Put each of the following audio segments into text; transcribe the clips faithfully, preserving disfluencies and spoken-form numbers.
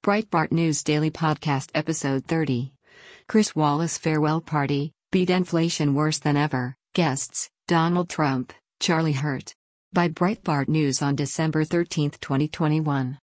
Breitbart News Daily Podcast Episode thirty. Chris Wallace Farewell Party, Beat Inflation Worse Than Ever. Guests, Donald Trump, Charlie Hurt. By Breitbart News on December thirteenth, twenty twenty-one.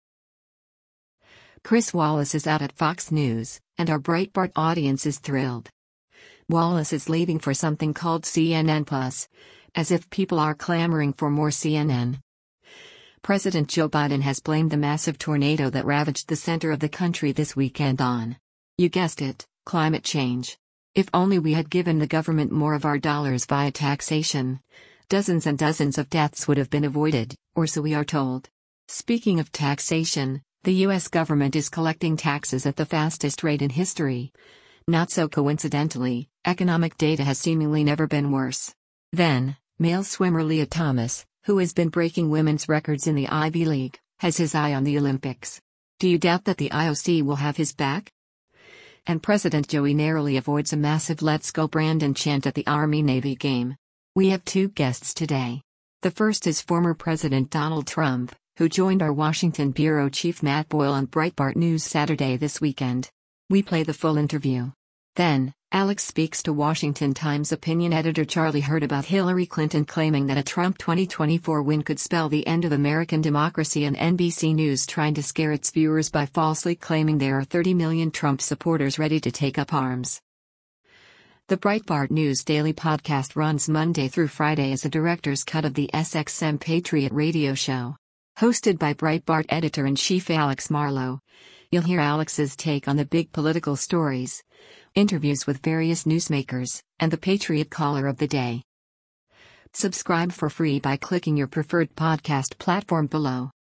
Chris Wallace is out at Fox News, and our Breitbart audience is thrilled. Wallace is leaving for something called C N N Plus, as if people are clamoring for more C N N. President Joe Biden has blamed the massive tornado that ravaged the center of the country this weekend on, you guessed it, climate change. If only we had given the government more of our dollars via taxation, dozens and dozens of deaths would have been avoided, or so we are told. Speaking of taxation, the U S government is collecting taxes at the fastest rate in history. Not so coincidentally, economic data has seemingly never been worse. Then, male swimmer Lia Thomas, who has been breaking women's records in the Ivy League, has his eye on the Olympics. Do you doubt that the I O C will have his back? And President Joey narrowly avoids a massive "Let's Go Brandon" chant at the Army-Navy game. We have two guests today. The first is former President Donald Trump, who joined our Washington bureau chief Matt Boyle on Breitbart News Saturday this weekend. We play the full interview. Then, Alex speaks to Washington Times opinion editor Charlie Hurt about Hillary Clinton claiming that a Trump twenty twenty-four win could spell the end of American democracy, and N B C News trying to scare its viewers by falsely claiming there are thirty million Trump supporters ready to take up arms. The Breitbart News Daily Podcast runs Monday through Friday as a director's cut of the S X M Patriot radio show. Hosted by Breitbart editor-in-chief Alex Marlow, you'll hear Alex's take on the big political stories, interviews with various newsmakers, and the Patriot Caller of the Day. Subscribe for free by clicking your preferred podcast platform below.